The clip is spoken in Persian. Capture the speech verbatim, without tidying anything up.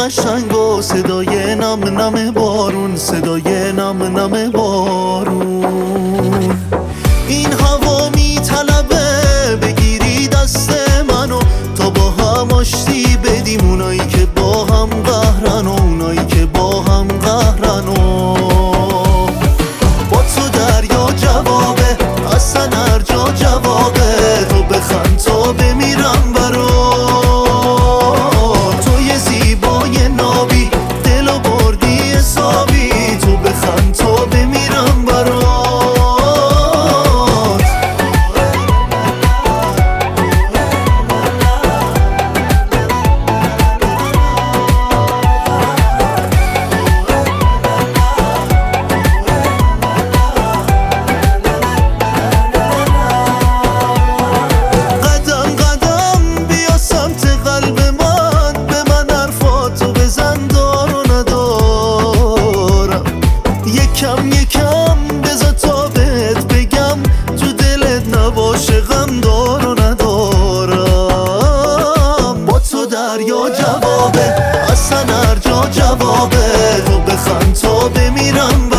قشنگ و صدای نم نم بارون، صدای نم نم بارون. این هوا میطلبه بگیری دست منو تا با هم آشتی بدیم، اونایی که با هم قهرن و اونایی که با هم قهرن و با تو دریا جوابه، اصلا هر جا جوابه، تو بخند تا بمیرم برات. تو یه زیبای نابی دلو بردی حسابی، تو بخند تا بمیرم برات. یکم یکم بذار تا بهت بگم، تو دلت نباشه غم دار و ندارم. با تو دریا جوابه، اصلا هر جا جوابه، تو بخند تا بمیرم